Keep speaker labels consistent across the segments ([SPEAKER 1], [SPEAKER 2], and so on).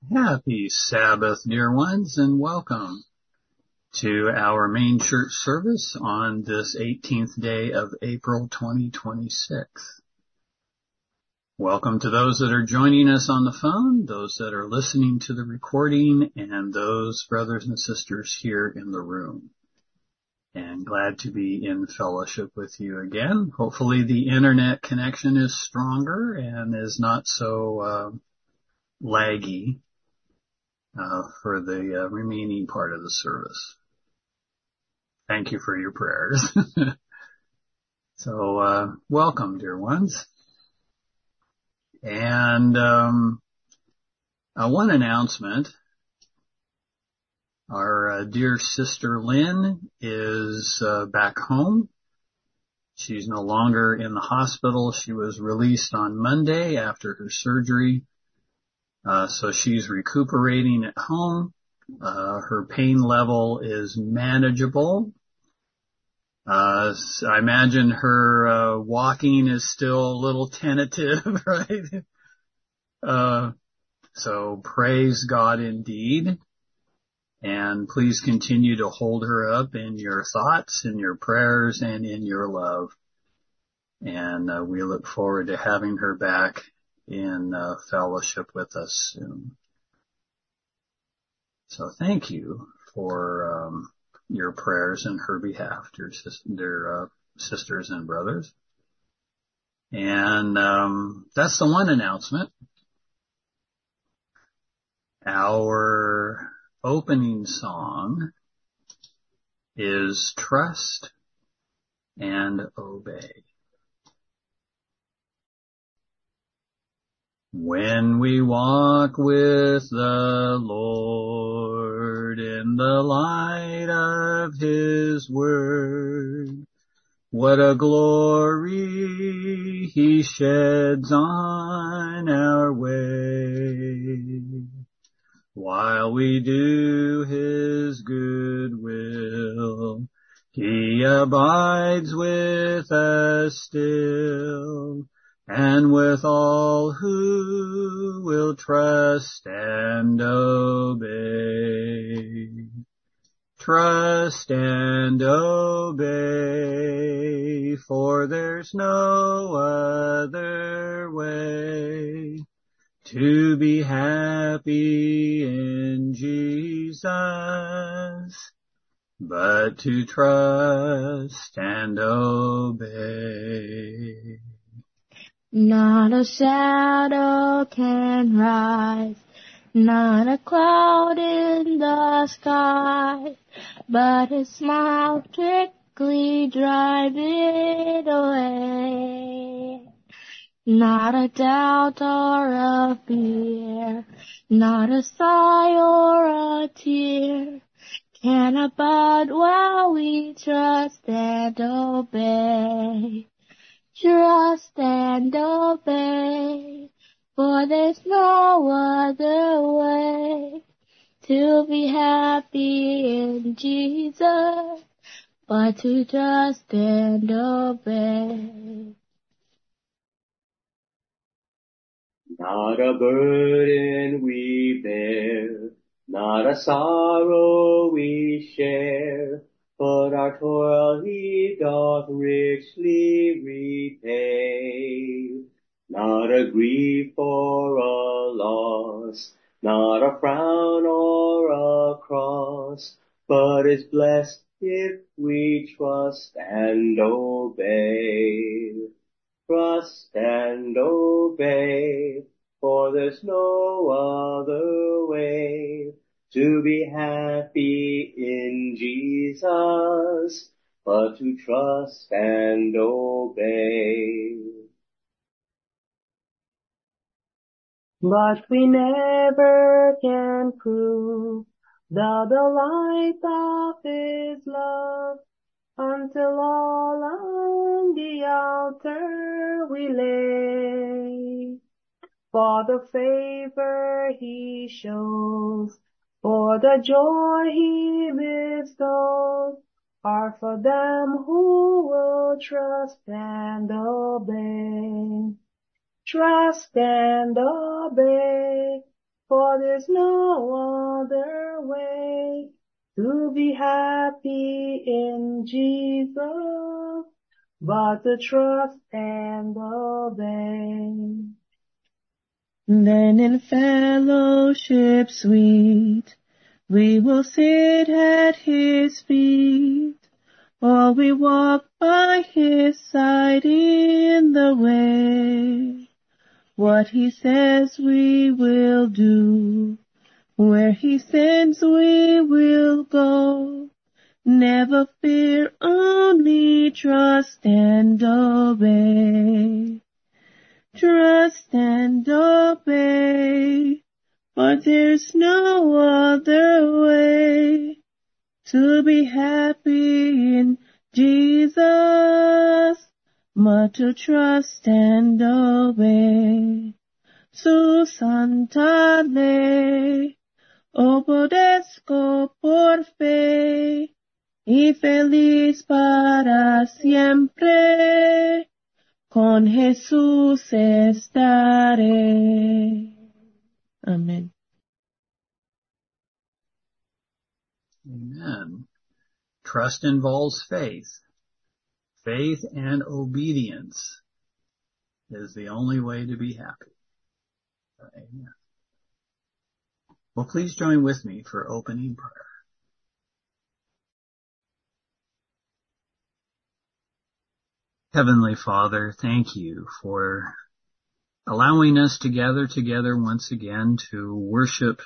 [SPEAKER 1] Happy Sabbath, dear ones, and welcome to our main church service on this 18th day of April 2026. Welcome to those that are joining us on the phone, those that are listening to the recording, and those brothers and sisters here in the room. And glad to be in fellowship with you again. Hopefully the internet connection is stronger and is not so laggy for the remaining part of the service. Thank you for your prayers. So, welcome, dear ones. And one announcement. Our dear sister Lynn is back home. She's no longer in the hospital. She was released on Monday after her surgery. So she's recuperating at home. Her pain level is manageable. I imagine her walking is still a little tentative, right? So praise God indeed. And please continue to hold her up in your thoughts, in your prayers, and in your love. And we look forward to having her back in fellowship with us soon. So thank you for your prayers in her behalf, dear sisters and brothers. And that's the one announcement. Our opening song is Trust and Obey. When we walk with the Lord in the light of His word, what a glory He sheds on our way. While we do His good will, He abides with us still, and with all who will trust and obey. Trust and obey, for there's no other way to be happy in Jesus, but to trust and obey.
[SPEAKER 2] Not a shadow can rise, not a cloud in the sky, but His smile quickly drive it away. Not a doubt or a fear, not a sigh or a tear can abide while we trust and obey. Trust and obey, for there's no other way to be happy in Jesus, but to trust and obey.
[SPEAKER 3] Not a burden we bear, not a sorrow we share, but our toil He doth richly repay. Not a grief or a loss, not a frown or a cross, but is blessed if we trust and obey. Trust and obey, for there's no other way to be happy in Jesus, but to trust and obey.
[SPEAKER 4] But we never can prove the delight of His love until all on the altar we lay. For the favor He shows, for the joy He bestows, are for them who will trust and obey. Trust and obey, for there's no other way to be happy in Jesus but to trust and obey.
[SPEAKER 2] Then in fellowship sweet, we will sit at his feet, or we walk by his side in the way. What he says we will do, where he sends we will go. Never fear, only trust and obey. Trust and obey, for there's no other way to be happy in Jesus but to trust and obey. Susantale, obedezco por fe, y feliz para siempre, con Jesús estaré. Amen.
[SPEAKER 1] Amen. Trust involves faith. Faith and obedience is the only way to be happy. Amen. Well, please join with me for opening prayer. Heavenly Father, thank you for allowing us to gather together once again to worship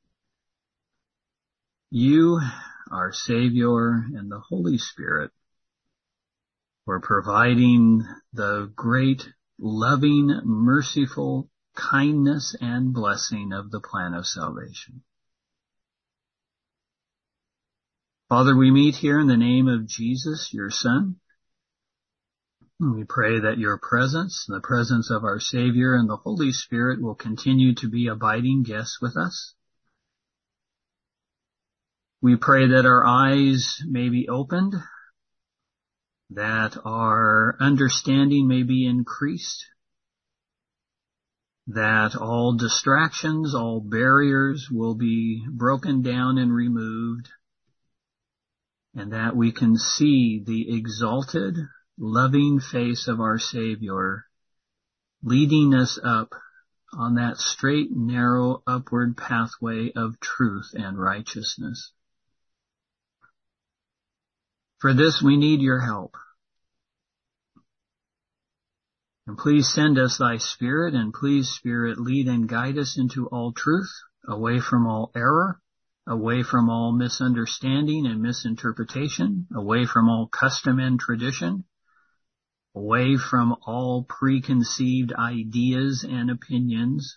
[SPEAKER 1] you, our Savior, and the Holy Spirit, for providing the great, loving, merciful kindness and blessing of the plan of salvation. Father, we meet here in the name of Jesus, your Son. We pray that your presence, the presence of our Savior and the Holy Spirit, will continue to be abiding guests with us. We pray that our eyes may be opened, that our understanding may be increased, that all distractions, all barriers will be broken down and removed, and that we can see the exalted, loving face of our Savior leading us up on that straight, narrow, upward pathway of truth and righteousness. For this we need your help. And please send us thy Spirit, and please, Spirit, lead and guide us into all truth, away from all error, away from all misunderstanding and misinterpretation, away from all custom and tradition, away from all preconceived ideas and opinions,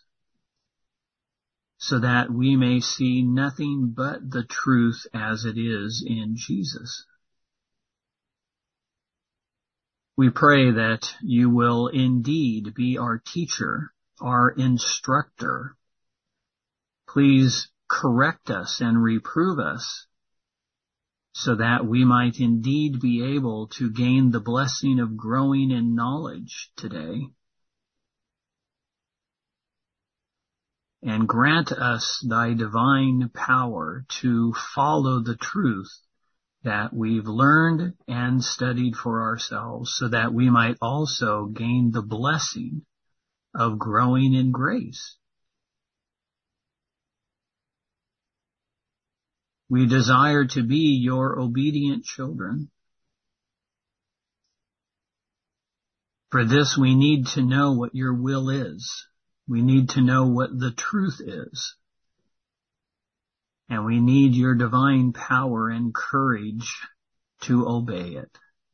[SPEAKER 1] so that we may see nothing but the truth as it is in Jesus. We pray that you will indeed be our teacher, our instructor. Please correct us and reprove us, so that we might indeed be able to gain the blessing of growing in knowledge today. And grant us thy divine power to follow the truth that we've learned and studied for ourselves, so that we might also gain the blessing of growing in grace. We desire to be your obedient children. For this, we need to know what your will is. We need to know what the truth is. And we need your divine power and courage to obey it.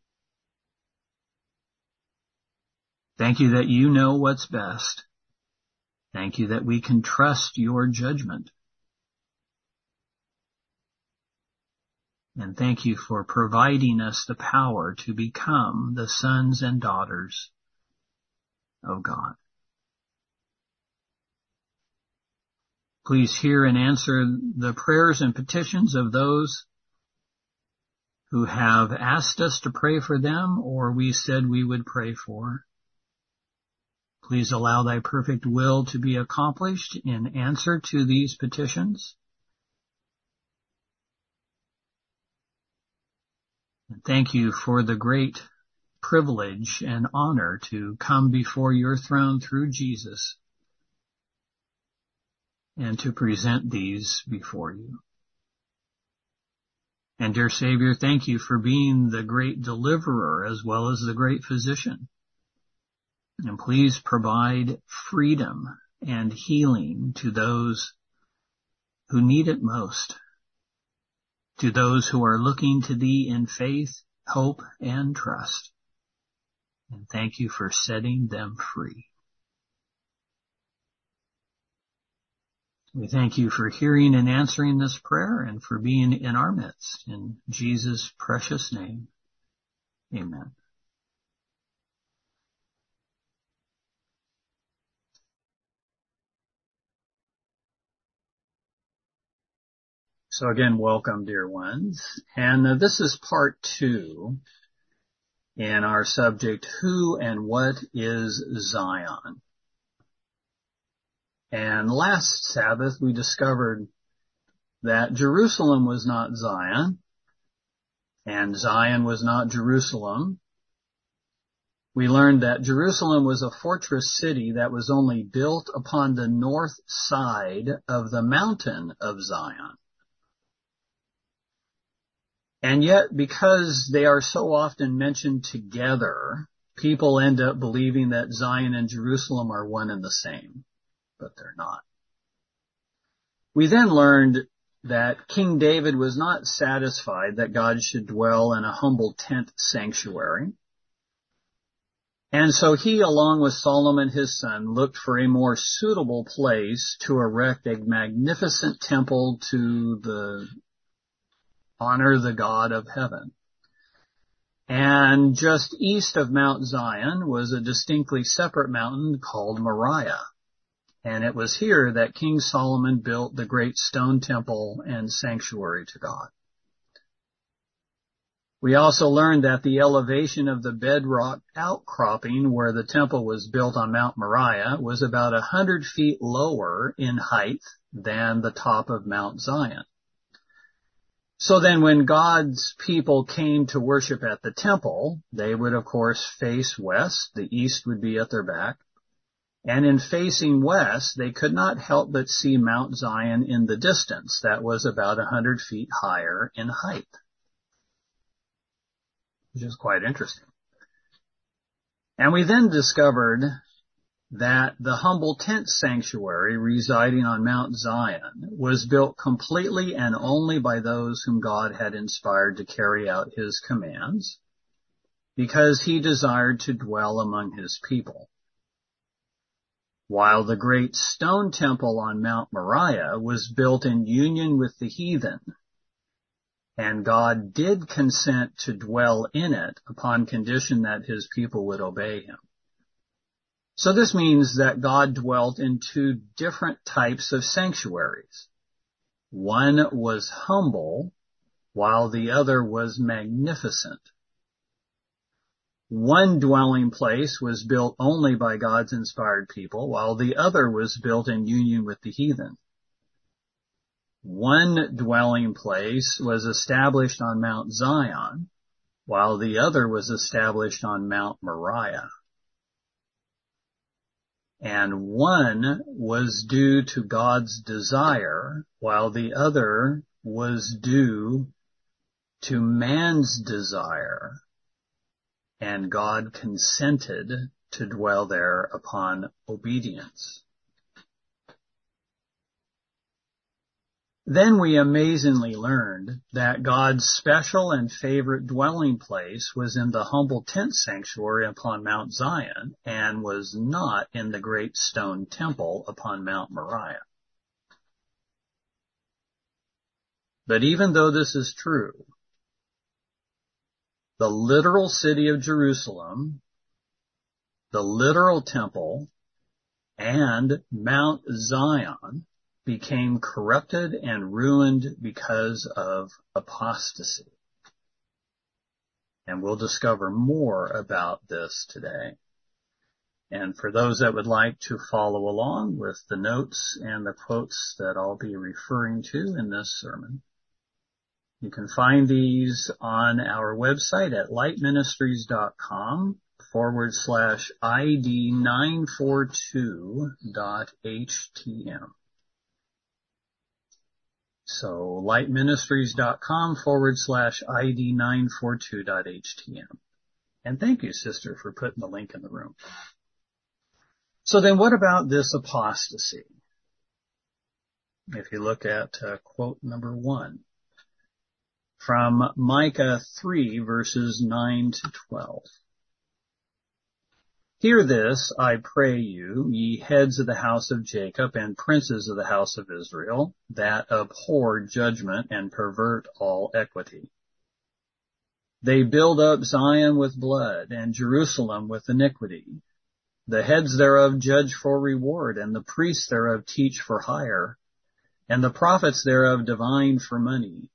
[SPEAKER 1] Thank you that you know what's best. Thank you that we can trust your judgment. And thank you for providing us the power to become the sons and daughters of God. Please hear and answer the prayers and petitions of those who have asked us to pray for them, or we said we would pray for. Please allow thy perfect will to be accomplished in answer to these petitions. And thank you for the great privilege and honor to come before your throne through Jesus and to present these before you. And dear Savior, thank you for being the great deliverer as well as the great physician. And please provide freedom and healing to those who need it most, to those who are looking to thee in faith, hope, and trust. And thank you for setting them free. We thank you for hearing and answering this prayer and for being in our midst. In Jesus' precious name, amen. So again, welcome, dear ones. And this is part 2 in our subject, Who and What is Zion? And last Sabbath, we discovered that Jerusalem was not Zion, and Zion was not Jerusalem. We learned that Jerusalem was a fortress city that was only built upon the north side of the mountain of Zion. And yet, because they are so often mentioned together, people end up believing that Zion and Jerusalem are one and the same, but they're not. We then learned that King David was not satisfied that God should dwell in a humble tent sanctuary. And so he, along with Solomon his son, looked for a more suitable place to erect a magnificent temple to honor the God of heaven. And just east of Mount Zion was a distinctly separate mountain called Moriah. And it was here that King Solomon built the great stone temple and sanctuary to God. We also learned that the elevation of the bedrock outcropping where the temple was built on Mount Moriah was about 100 feet lower in height than the top of Mount Zion. So then when God's people came to worship at the temple, they would of course face west. The east would be at their back. And in facing west, they could not help but see Mount Zion in the distance. That was about 100 feet higher in height, which is quite interesting. And we then discovered that the humble tent sanctuary residing on Mount Zion was built completely and only by those whom God had inspired to carry out his commands, because he desired to dwell among his people. While the great stone temple on Mount Moriah was built in union with the heathen, and God did consent to dwell in it upon condition that his people would obey him. So this means that God dwelt in 2 different types of sanctuaries. One was humble, while the other was magnificent. One dwelling place was built only by God's inspired people, while the other was built in union with the heathen. One dwelling place was established on Mount Zion, while the other was established on Mount Moriah. And one was due to God's desire, while the other was due to man's desire. And God consented to dwell there upon obedience. Then we amazingly learned that God's special and favorite dwelling place was in the humble tent sanctuary upon Mount Zion and was not in the great stone temple upon Mount Moriah. But even though this is true, the literal city of Jerusalem, the literal temple, and Mount Zion became corrupted and ruined because of apostasy. And we'll discover more about this today. And for those that would like to follow along with the notes and the quotes that I'll be referring to in this sermon, you can find these on our website at lightministries.com/ID942.htm. So lightministries.com/ID942.htm. And thank you, sister, for putting the link in the room. So then what about this apostasy? If you look at quote number 1 from Micah 3 verses 9 to 12. Hear this, I pray you, ye heads of the house of Jacob and princes of the house of Israel, that abhor judgment and pervert all equity. They build up Zion with blood and Jerusalem with iniquity. The heads thereof judge for reward, and the priests thereof teach for hire, and the prophets thereof divine for money.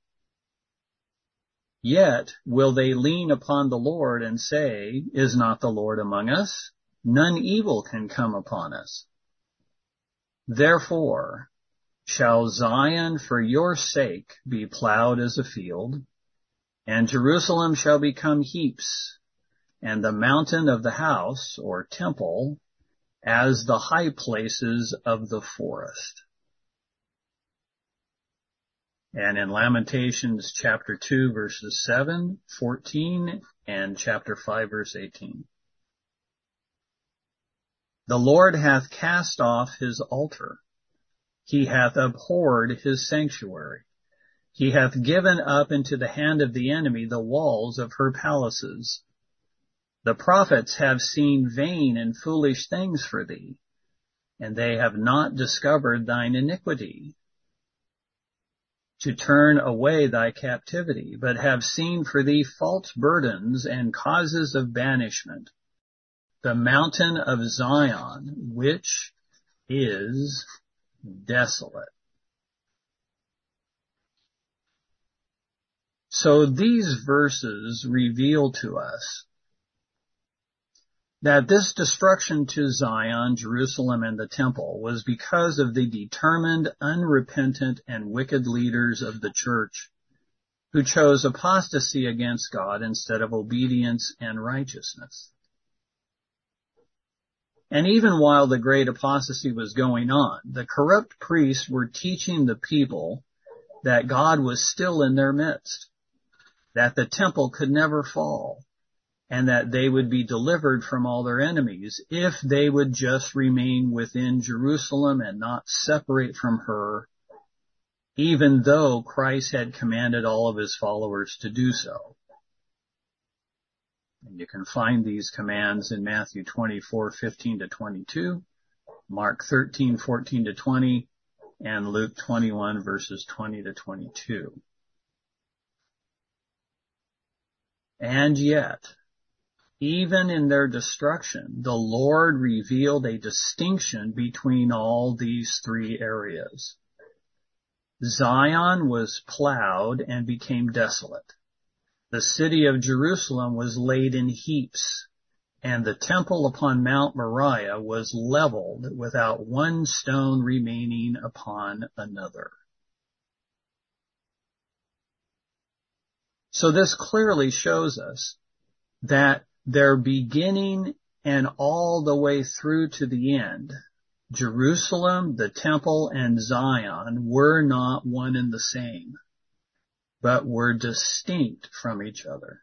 [SPEAKER 1] Yet will they lean upon the Lord and say, is not the Lord among us? None evil can come upon us. Therefore shall Zion for your sake be plowed as a field, and Jerusalem shall become heaps, and the mountain of the house, or temple, as the high places of the forest. And in Lamentations chapter 2 verses 7, 14, and chapter 5 verse 18. The Lord hath cast off his altar. He hath abhorred his sanctuary. He hath given up into the hand of the enemy the walls of her palaces. The prophets have seen vain and foolish things for thee, and they have not discovered thine iniquity, to turn away thy captivity, but have seen for thee false burdens and causes of banishment, the mountain of Zion, which is desolate. So these verses reveal to us that this destruction to Zion, Jerusalem, and the temple was because of the determined, unrepentant, and wicked leaders of the church who chose apostasy against God instead of obedience and righteousness. And even while the great apostasy was going on, the corrupt priests were teaching the people that God was still in their midst, that the temple could never fall, and that they would be delivered from all their enemies if they would just remain within Jerusalem and not separate from her, even though Christ had commanded all of his followers to do so. And you can find these commands in Matthew 24:15 to 22, Mark 13:14 to 20, and Luke 21 verses 20 to 22. And yet, even in their destruction, the Lord revealed a distinction between all these three areas. Zion was plowed and became desolate. The city of Jerusalem was laid in heaps, and the temple upon Mount Moriah was leveled without one stone remaining upon another. So this clearly shows us that their beginning and all the way through to the end, Jerusalem, the temple, and Zion were not one and the same, but were distinct from each other.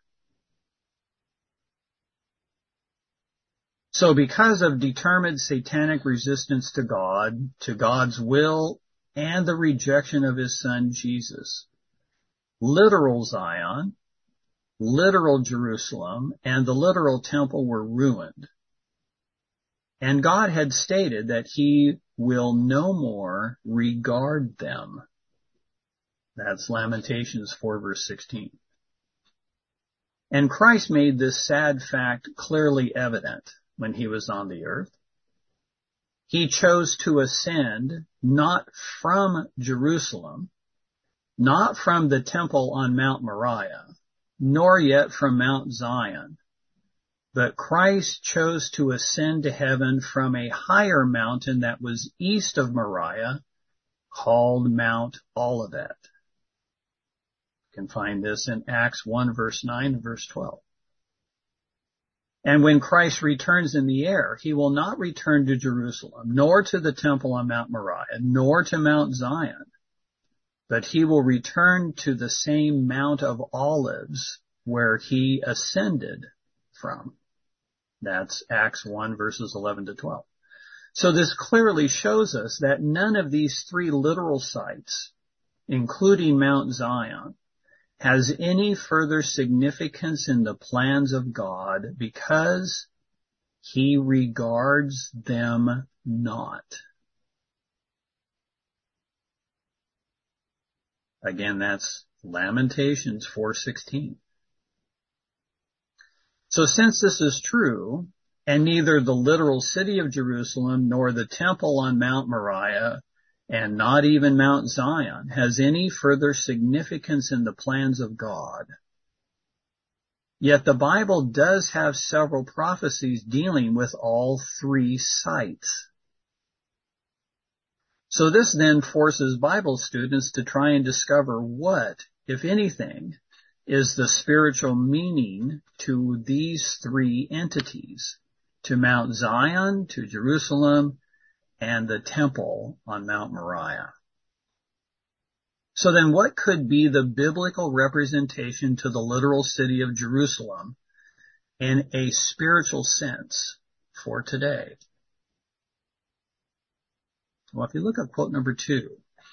[SPEAKER 1] So because of determined satanic resistance to God, to God's will, and the rejection of his son Jesus, literal Zion, literal Jerusalem, and the literal temple were ruined. And God had stated that he will no more regard them. That's Lamentations 4 verse 16. And Christ made this sad fact clearly evident when he was on the earth. He chose to ascend not from Jerusalem, not from the temple on Mount Moriah, nor yet from Mount Zion, But Christ chose to ascend to heaven from a higher mountain that was east of Moriah, called Mount Olivet. You can find this in Acts 1 verse 9 and verse 12. And when Christ returns in the air, he will not return to Jerusalem, nor to the temple on Mount Moriah, nor to Mount Zion, but he will return to the same Mount of Olives where he ascended from. That's Acts 1 verses 11 to 12. So this clearly shows us that none of these three literal sites, including Mount Zion, has any further significance in the plans of God because he regards them not. Again, that's Lamentations 4:16. So since this is true, and neither the literal city of Jerusalem nor the temple on Mount Moriah and not even Mount Zion has any further significance in the plans of God, yet the Bible does have several prophecies dealing with all three sites. So this then forces Bible students to try and discover what, if anything, is the spiritual meaning to these three entities, to Mount Zion, to Jerusalem, and the temple on Mount Moriah. So then what could be the biblical representation to the literal city of Jerusalem in a spiritual sense for today? Well, if you look at quote number 2,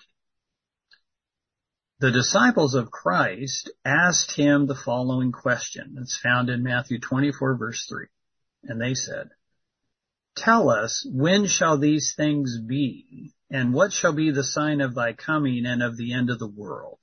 [SPEAKER 1] the disciples of Christ asked him the following question. It's found in Matthew 24 verse 3. And they said, "Tell us, when shall these things be? And what shall be the sign of thy coming and of the end of the world?"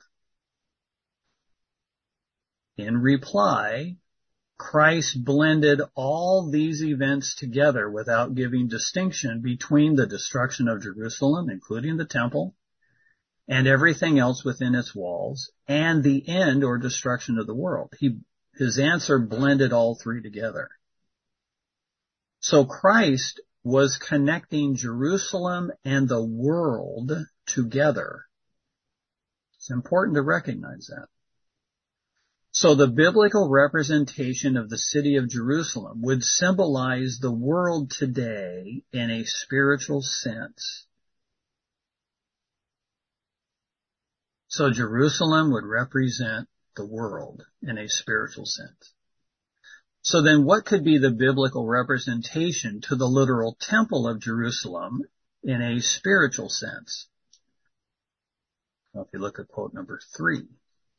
[SPEAKER 1] In reply, Christ blended all these events together without giving distinction between the destruction of Jerusalem, including the temple, and everything else within its walls, and the end or destruction of the world. His answer blended all three together. So Christ was connecting Jerusalem and the world together. It's important to recognize that. So the biblical representation of the city of Jerusalem would symbolize the world today in a spiritual sense. So Jerusalem would represent the world in a spiritual sense. So then what could be the biblical representation to the literal temple of Jerusalem in a spiritual sense? Well, if you look at quote number 3.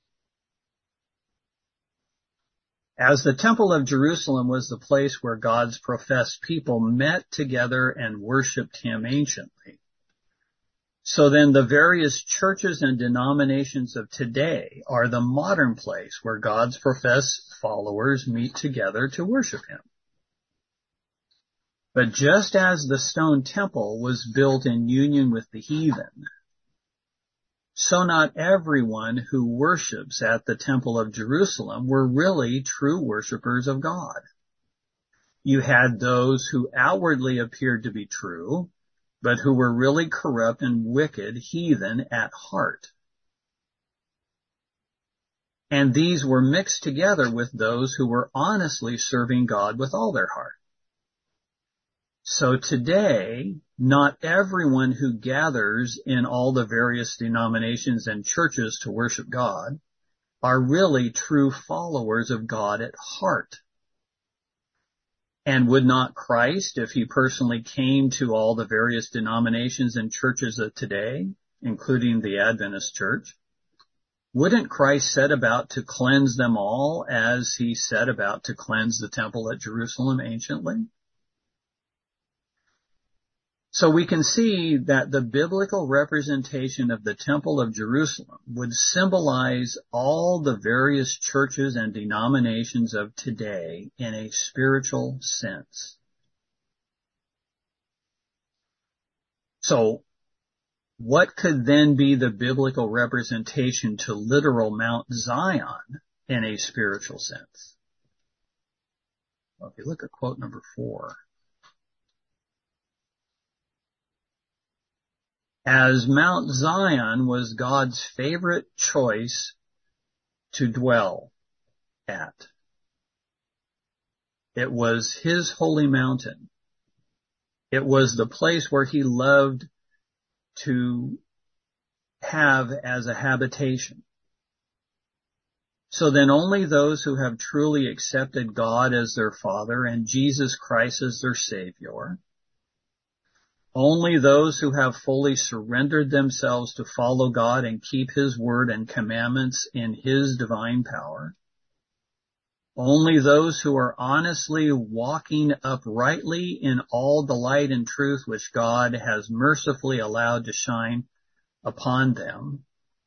[SPEAKER 1] As the temple of Jerusalem was the place where God's professed people met together and worshiped him anciently, so then the various churches and denominations of today are the modern place where God's professed followers meet together to worship him. But just as the stone temple was built in union with the heathen, so not everyone who worships at the temple of Jerusalem were really true worshipers of God. You had those who outwardly appeared to be true, but who were really corrupt and wicked heathen at heart. And these were mixed together with those who were honestly serving God with all their heart. So today, not everyone who gathers in all the various denominations and churches to worship God are really true followers of God at heart. And would not Christ, if he personally came to all the various denominations and churches of today, including the Adventist Church, wouldn't Christ set about to cleanse them all as he set about to cleanse the temple at Jerusalem anciently? So we can see that the biblical representation of the temple of Jerusalem would symbolize all the various churches and denominations of today in a spiritual sense. So what could then be the biblical representation to literal Mount Zion in a spiritual sense? Well, if you look at quote number 4, as Mount Zion was God's favorite choice to dwell at. It was his holy mountain. It was the place where he loved to have as a habitation. So then only those who have truly accepted God as their Father and Jesus Christ as their Savior, only those who have fully surrendered themselves to follow God and keep his word and commandments in his divine power, only those who are honestly walking uprightly in all the light and truth which God has mercifully allowed to shine upon them,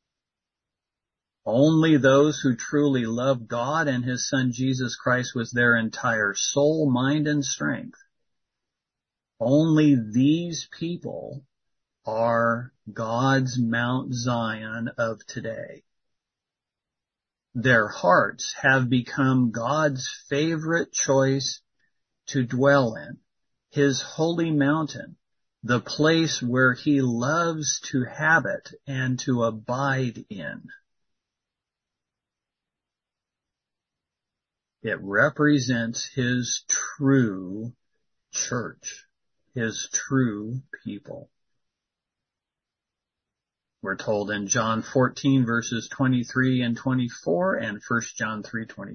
[SPEAKER 1] only those who truly love God and his Son Jesus Christ with their entire soul, mind, and strength, only these people are God's Mount Zion of today. Their hearts have become God's favorite choice to dwell in, his holy mountain, the place where he loves to habit and to abide in. It represents his true church, his true people. We're told in John 14 verses 23 and 24 and 1 John 3:24.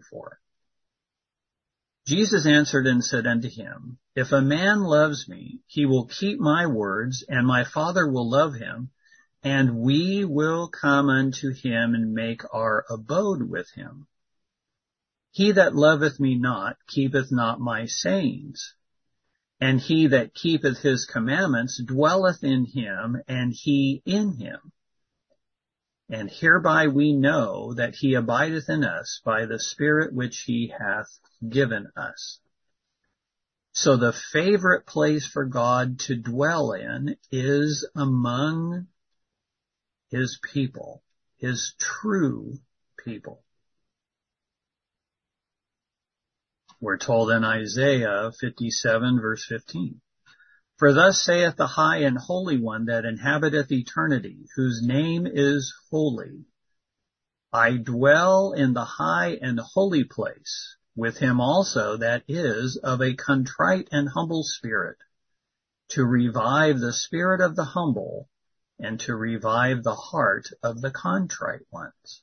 [SPEAKER 1] Jesus answered and said unto him, If a man loves me, he will keep my words, and my Father will love him, and we will come unto him and make our abode with him. He that loveth me not keepeth not my sayings, and he that keepeth his commandments dwelleth in him, and he in him. And hereby we know that he abideth in us by the Spirit which he hath given us. So the favorite place for God to dwell in is among his people, his true people. We're told in Isaiah 57 verse 15, For thus saith the high and holy one that inhabiteth eternity, whose name is holy. I dwell in the high and holy place, with him also that is of a contrite and humble spirit, to revive the spirit of the humble, and to revive the heart of the contrite ones.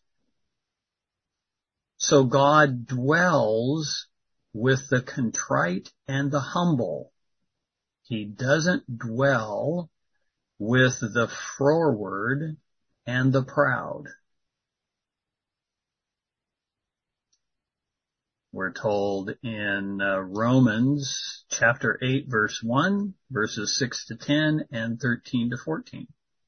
[SPEAKER 1] So God dwells with the contrite and the humble. He doesn't dwell with the froward and the proud. We're told in Romans chapter 8 verse 1, verses 6 to 10 and 13 to 14.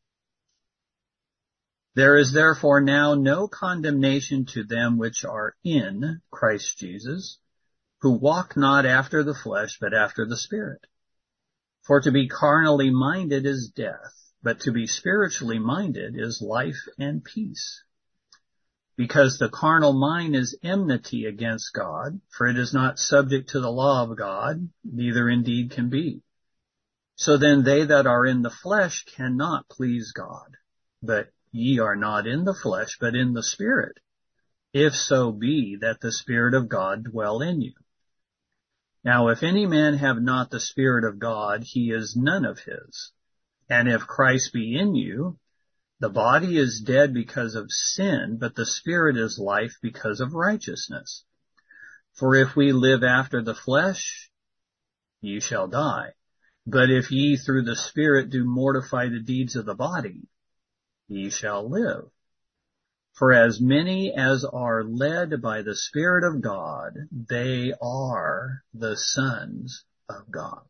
[SPEAKER 1] There is therefore now no condemnation to them which are in Christ Jesus, who walk not after the flesh, but after the Spirit. For to be carnally minded is death, but to be spiritually minded is life and peace. Because the carnal mind is enmity against God, for it is not subject to the law of God, neither indeed can be. So then they that are in the flesh cannot please God. But ye are not in the flesh, but in the Spirit, if so be that the Spirit of God dwell in you. Now if any man have not the Spirit of God, he is none of his. And if Christ be in you, the body is dead because of sin, but the Spirit is life because of righteousness. For if we live after the flesh, ye shall die. But if ye through the Spirit do mortify the deeds of the body, ye shall live. For as many as are led by the Spirit of God, they are the sons of God.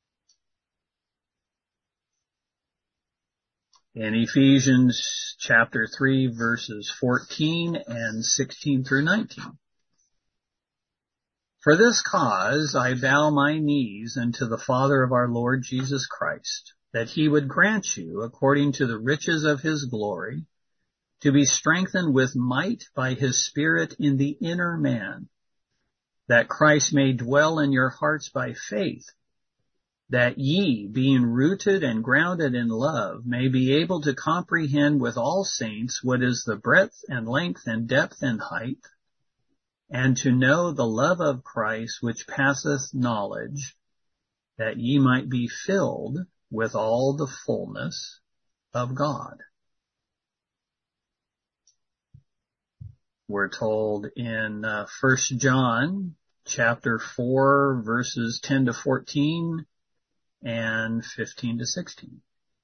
[SPEAKER 1] In Ephesians chapter 3 verses 14 and 16 through 19. For this cause I bow my knees unto the Father of our Lord Jesus Christ, that he would grant you, according to the riches of his glory, to be strengthened with might by his Spirit in the inner man, that Christ may dwell in your hearts by faith, that ye, being rooted and grounded in love, may be able to comprehend with all saints what is the breadth and length and depth and height, and to know the love of Christ which passeth knowledge, that ye might be filled with all the fullness of God. We're told in 1 John chapter 4 verses 10 to 14 and 15 to 16.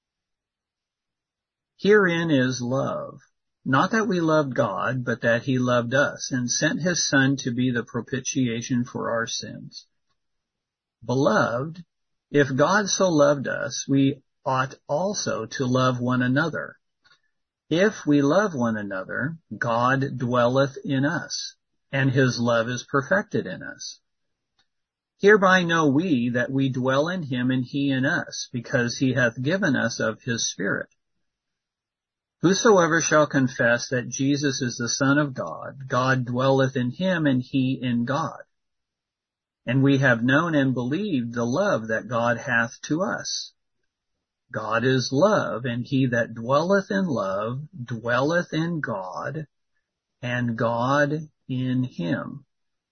[SPEAKER 1] Herein is love, not that we loved God, but that he loved us and sent his Son to be the propitiation for our sins. Beloved, if God so loved us, we ought also to love one another. If we love one another, God dwelleth in us, and his love is perfected in us. Hereby know we that we dwell in him and he in us, because he hath given us of his Spirit. Whosoever shall confess that Jesus is the Son of God, God dwelleth in him and he in God. And we have known and believed the love that God hath to us. God is love, and he that dwelleth in love dwelleth in God, and God in him.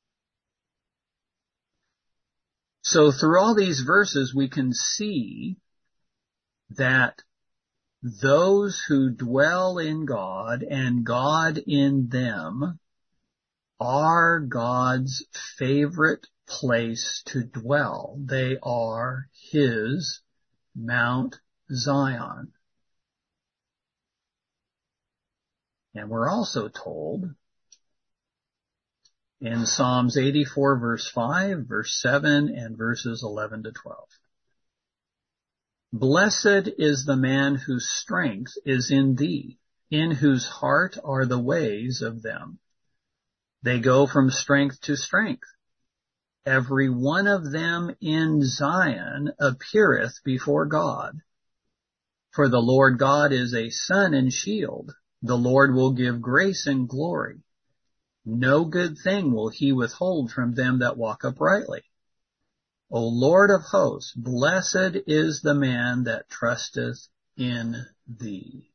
[SPEAKER 1] So through all these verses, we can see that those who dwell in God and God in them are God's favorite place to dwell. They are his Mount Zion. And we're also told in Psalms 84 verse 5, verse 7, and verses 11 to 12. Blessed is the man whose strength is in thee, in whose heart are the ways of them. They go from strength to strength. Every one of them in Zion appeareth before God. For the Lord God is a sun and shield. The Lord will give grace and glory. No good thing will he withhold from them that walk uprightly. O Lord of hosts, blessed is the man that trusteth in thee.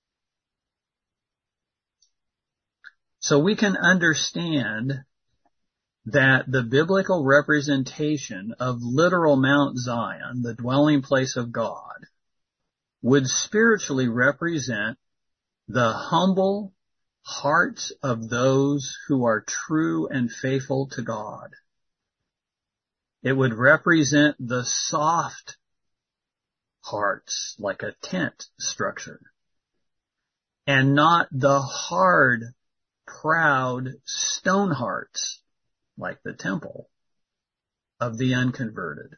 [SPEAKER 1] So we can understand that the biblical representation of literal Mount Zion, the dwelling place of God, would spiritually represent the humble hearts of those who are true and faithful to God. It would represent the soft hearts, like a tent structure, and not the hard, proud stone hearts, like the temple of the unconverted.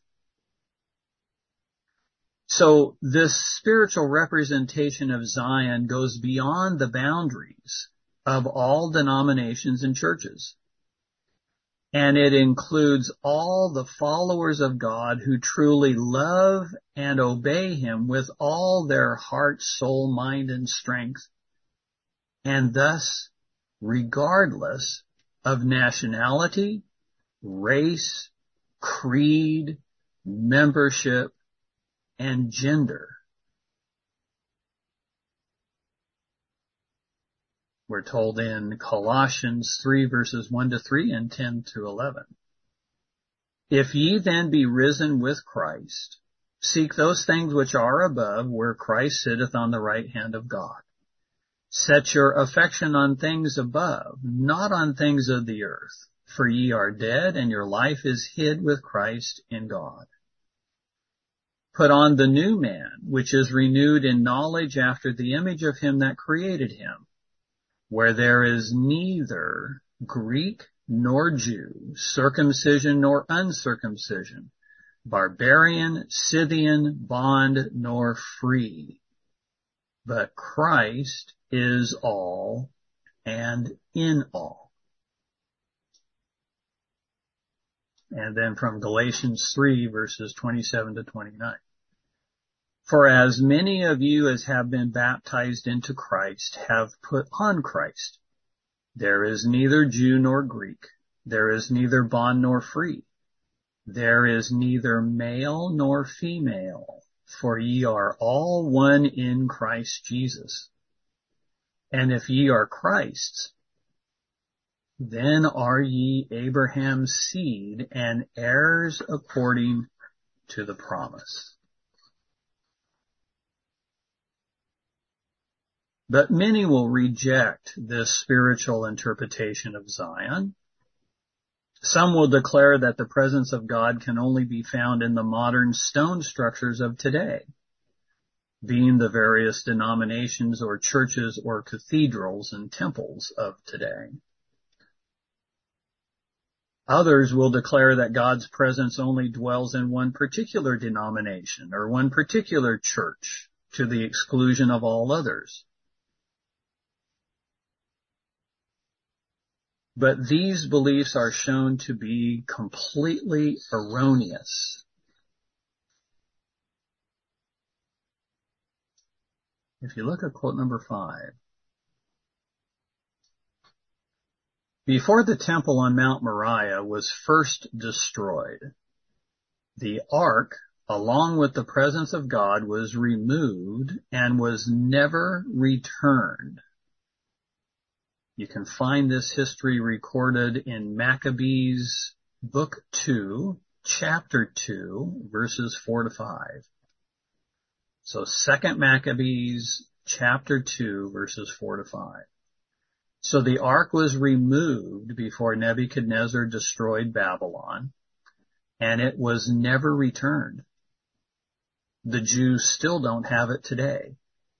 [SPEAKER 1] So this spiritual representation of Zion goes beyond the boundaries of all denominations and churches. And it includes all the followers of God who truly love and obey him with all their heart, soul, mind, and strength, and thus regardless of nationality, race, creed, membership, and gender. We're told in Colossians 3 verses 1 to 3 and 10 to 11. If ye then be risen with Christ, seek those things which are above, where Christ sitteth on the right hand of God. Set your affection on things above, not on things of the earth, for ye are dead, and your life is hid with Christ in God. Put on the new man, which is renewed in knowledge after the image of him that created him, where there is neither Greek nor Jew, circumcision nor uncircumcision, barbarian, Scythian, bond nor free, but Christ is all and in all. And then from Galatians 3 verses 27 to 29. For as many of you as have been baptized into Christ have put on Christ. There is neither Jew nor Greek, There is neither bond nor free. There is neither male nor female, for ye are all one in Christ Jesus. And if ye are Christ's, then are ye Abraham's seed and heirs according to the promise. But many will reject this spiritual interpretation of Zion. Some will declare that the presence of God can only be found in the modern stone structures of today, being the various denominations or churches or cathedrals and temples of today. Others will declare that God's presence only dwells in one particular denomination or one particular church to the exclusion of all others. But these beliefs are shown to be completely erroneous. If you look at quote number 5. Before the temple on Mount Moriah was first destroyed, the ark, along with the presence of God, was removed and was never returned. You can find this history recorded in Maccabees, book 2, chapter 2, verses 4 to 5. So 2 Maccabees, chapter 2, verses 4 to 5. So the ark was removed before Nebuchadnezzar destroyed Babylon, and it was never returned. The Jews still don't have it today.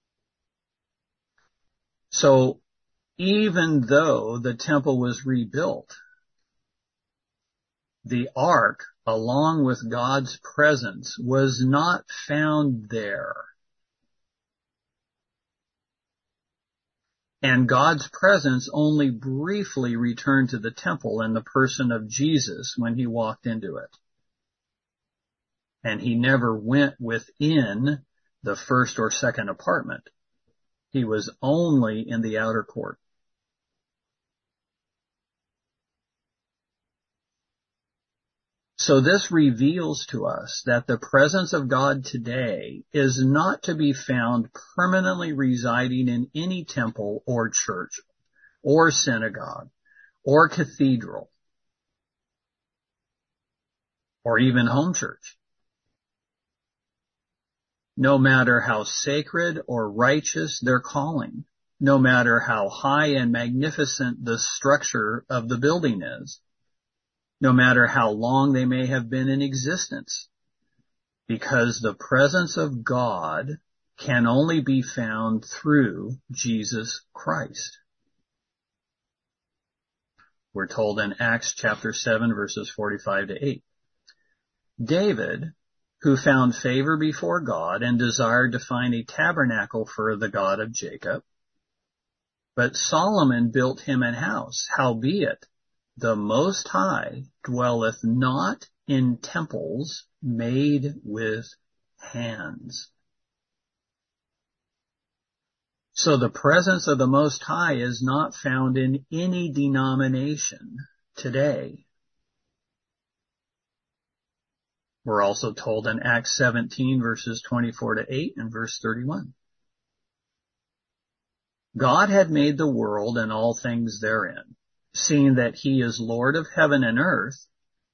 [SPEAKER 1] So even though the temple was rebuilt, the ark, along with God's presence, was not found there. And God's presence only briefly returned to the temple in the person of Jesus when he walked into it. And he never went within the first or second apartment. He was only in the outer court. So this reveals to us that the presence of God today is not to be found permanently residing in any temple or church or synagogue or cathedral or even home church. No matter how sacred or righteous their calling, no matter how high and magnificent the structure of the building is, no matter how long they may have been in existence, because the presence of God can only be found through Jesus Christ. We're told in Acts chapter 7, verses 45 to 8. David, who found favor before God and desired to find a tabernacle for the God of Jacob, but Solomon built him an house, howbeit the Most High dwelleth not in temples made with hands. So the presence of the Most High is not found in any denomination today. We're also told in Acts 17, verses 24 to 8 and verse 31. God had made the world and all things therein, seeing that he is Lord of heaven and earth,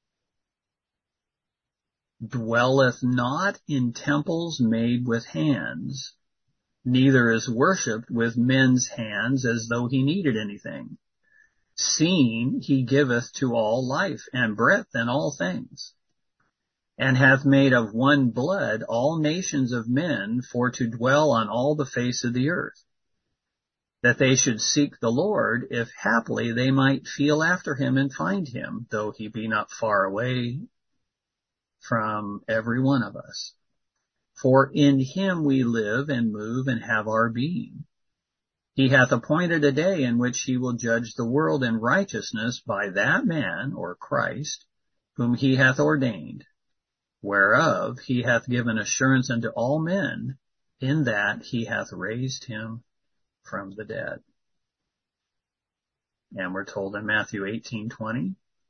[SPEAKER 1] dwelleth not in temples made with hands, neither is worshipped with men's hands as though he needed anything, seeing he giveth to all life and breath and all things, and hath made of one blood all nations of men for to dwell on all the face of the earth, that they should seek the Lord, if haply they might feel after him and find him, though he be not far away from every one of us. For in him we live and move and have our being. He hath appointed a day in which he will judge the world in righteousness by that man, or Christ, whom he hath ordained, whereof he hath given assurance unto all men, in that he hath raised him from the dead. And we're told in Matthew 18:20,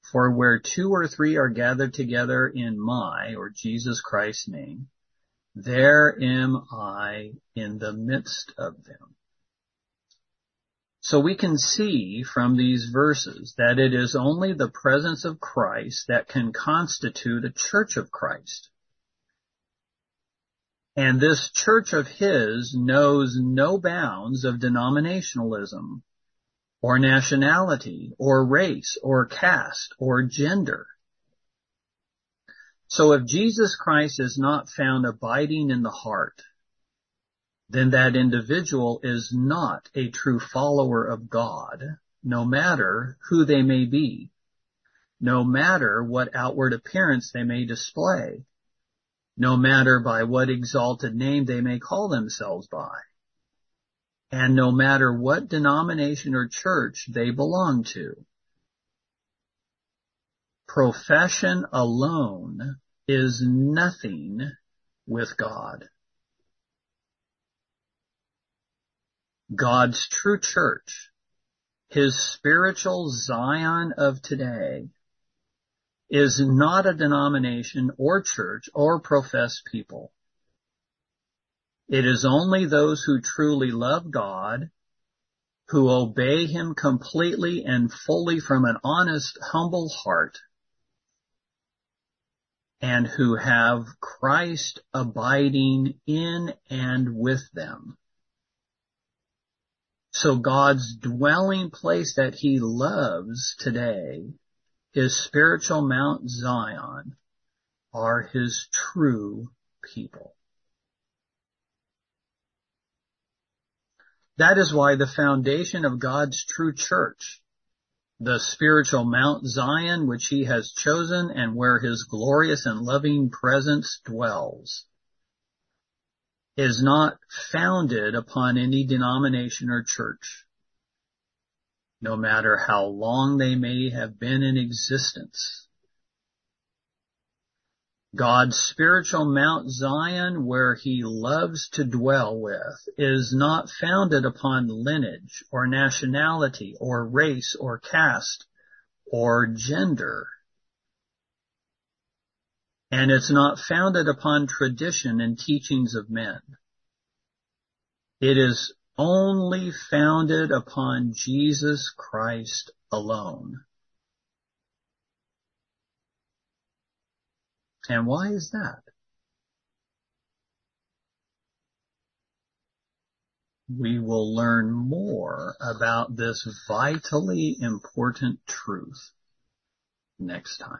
[SPEAKER 1] For where 2 or 3 are gathered together in my, or Jesus Christ's name, there am I in the midst of them. So we can see from these verses that it is only the presence of Christ that can constitute a church of Christ. And this church of his knows no bounds of denominationalism, or nationality, or race, or caste, or gender. So if Jesus Christ is not found abiding in the heart, then that individual is not a true follower of God, no matter who they may be, no matter what outward appearance they may display, no matter by what exalted name they may call themselves by, and no matter what denomination or church they belong to. Profession alone is nothing with God. God's true church, his spiritual Zion of today, is not a denomination or church or professed people. It is only those who truly love God, who obey him completely and fully from an honest, humble heart, and who have Christ abiding in and with them. So God's dwelling place that he loves today, his spiritual Mount Zion, are his true people. That is why the foundation of God's true church, the spiritual Mount Zion which he has chosen and where his glorious and loving presence dwells, is not founded upon any denomination or church, no matter how long they may have been in existence. God's spiritual Mount Zion, where he loves to dwell with, is not founded upon lineage or nationality or race or caste or gender. And it's not founded upon tradition and teachings of men. It is only founded upon Jesus Christ alone. And why is that? We will learn more about this vitally important truth next time.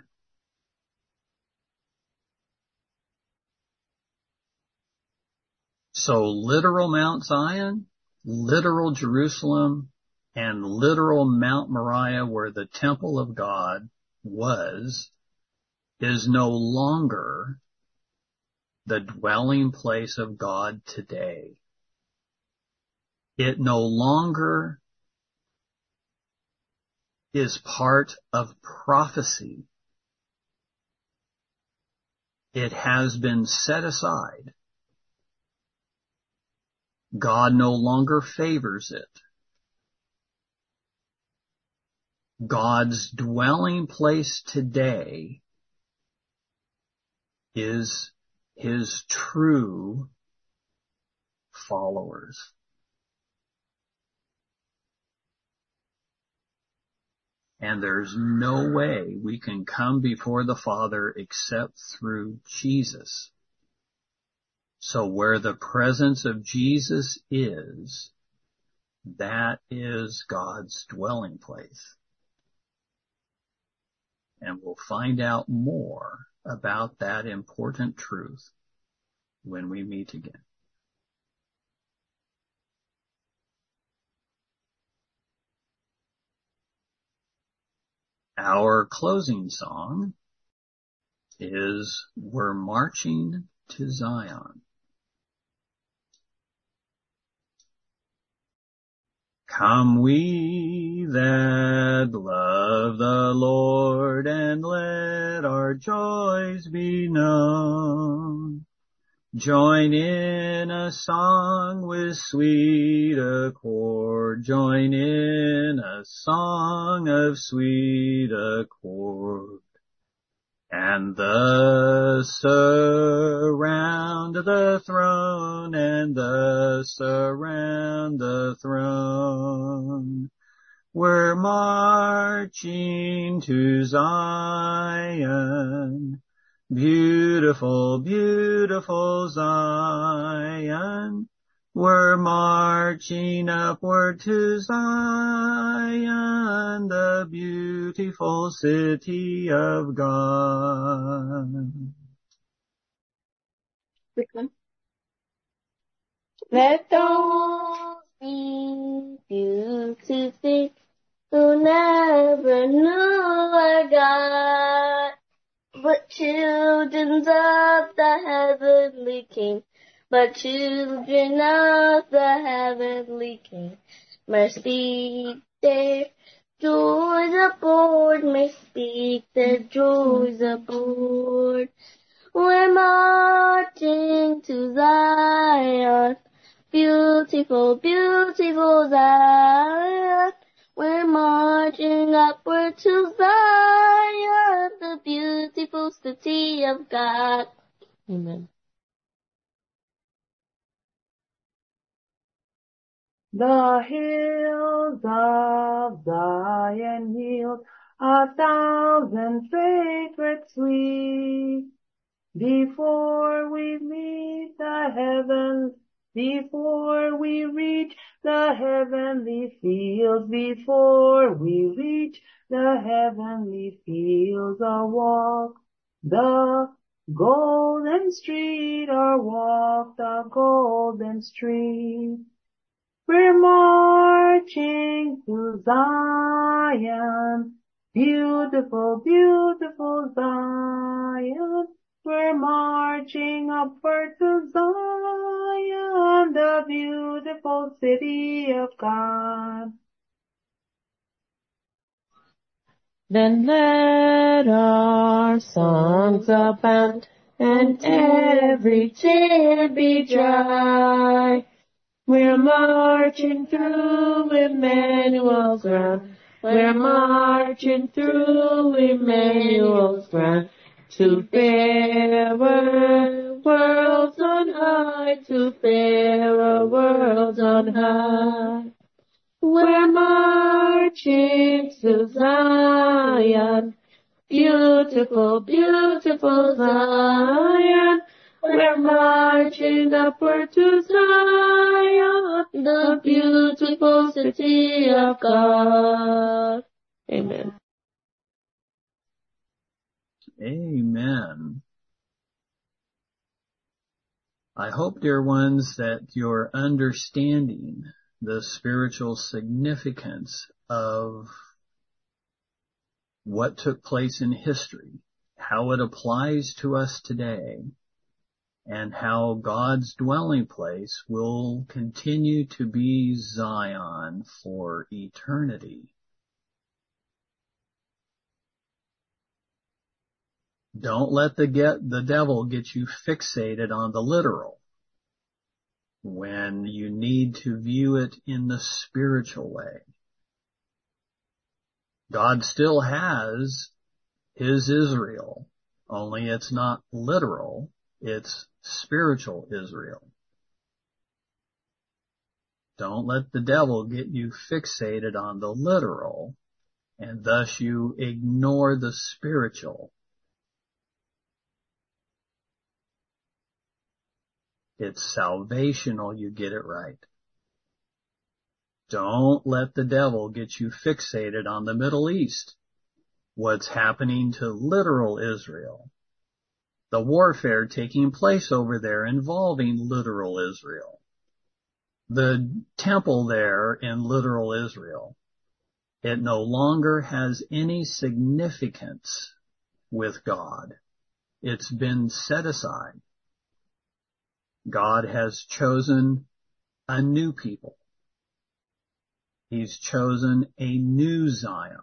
[SPEAKER 1] So literal Mount Zion, literal Jerusalem, and literal Mount Moriah, where the temple of God was, is no longer the dwelling place of God today. It no longer is part of prophecy. It has been set aside. God no longer favors it. God's dwelling place today is his true followers. And there's no way we can come before the Father except through Jesus. So where the presence of Jesus is, that is God's dwelling place. And we'll find out more about that important truth when we meet again. Our closing song is We're Marching to Zion. Come we that love the Lord, and let our joys be known. Join in in a song with sweet accord. Join in a song of sweet accord. And thus around the throne, and thus around the throne, we're marching to Zion. Beautiful, beautiful Zion. We're marching upward to Zion, the beautiful city of God.
[SPEAKER 2] Let those be beautiful who never knew our God, but children of the heavenly King, but children of the heavenly King, must speak their joys aboard, must speak their joys aboard. We're marching to Zion, beautiful, beautiful Zion. We're marching upward to Zion, the beautiful city of God. Amen.
[SPEAKER 4] The hills of Zion yield 1,000 fragrant sweet. Before we meet the heavens, before we reach the heavenly fields, before we reach the heavenly fields, or walk the golden street, or walk the golden street. We're marching to Zion, beautiful, beautiful Zion. We're marching upward to Zion, the beautiful city of God.
[SPEAKER 2] Then let our songs abound, and every tear be dry. We're marching through Emmanuel's ground. We're marching through Emmanuel's ground. To fairer worlds on high, to fairer worlds on high. We're marching to Zion, beautiful, beautiful Zion. We're marching upward to Zion, the beautiful city of God. Amen.
[SPEAKER 1] Amen. I hope, dear ones, that you're understanding the spiritual significance of what took place in history, how it applies to us today, and how God's dwelling place will continue to be Zion for eternity. Don't let the devil get you fixated on the literal when you need to view it in the spiritual way. God still has his Israel, only it's not literal, it's spiritual Israel. Don't let the devil get you fixated on the literal, and thus you ignore the spiritual. It's salvational, you get it right. Don't let the devil get you fixated on the Middle East, what's happening to literal Israel, the warfare taking place over there involving literal Israel, the temple there in literal Israel. It no longer has any significance with God. It's been set aside. God has chosen a new people. He's chosen a new Zion,